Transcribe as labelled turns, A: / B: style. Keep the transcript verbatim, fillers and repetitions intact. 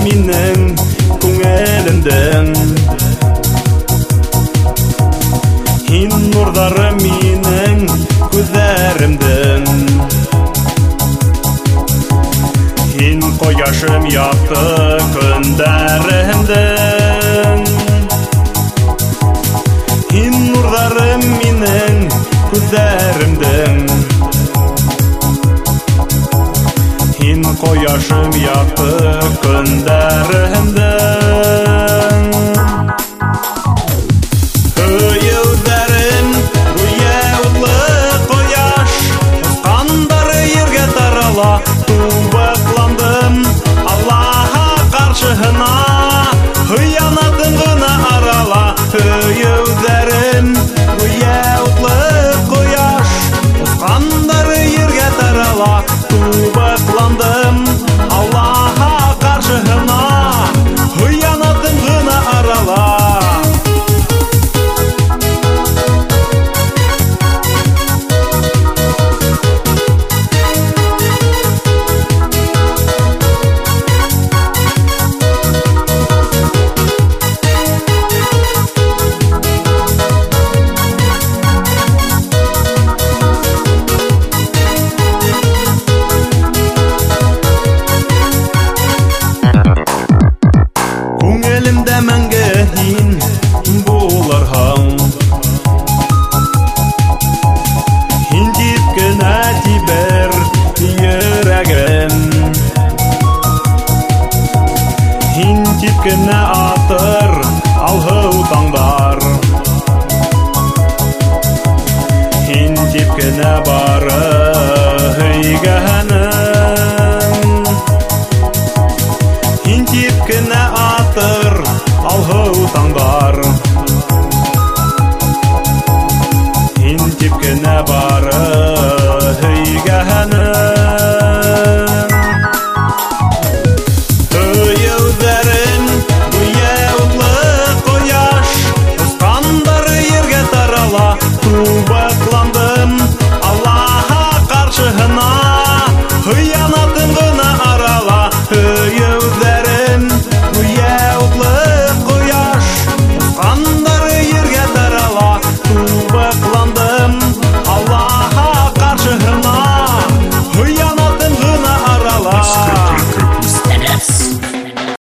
A: минең күңелемдең. Һин нурдары минең күзләремдең. Һин кояшым якты көндәремдең. Һин нурдары минең күзләремдең. Һин кояшым якты көндәремдең. Өйеүдәрем уяулы кояш, кандары ергә тарала. Тубыкландым Аллаһка каршыһына, хыянатым гына арала. Өйеүдәрем уяулы кояш, кандары ергә тарала. Тубыкландым Аллаһка каршыһына, хыянатым гына арала. Күңелемдә мәңге һин булырһың. Һин дип кенә тибер йөрәгем. Һин дип кенә атыр алһыу таңдар. Һин дип кенә бары һөйгәнем. Һин дип кенә атыр алһыу таңдар.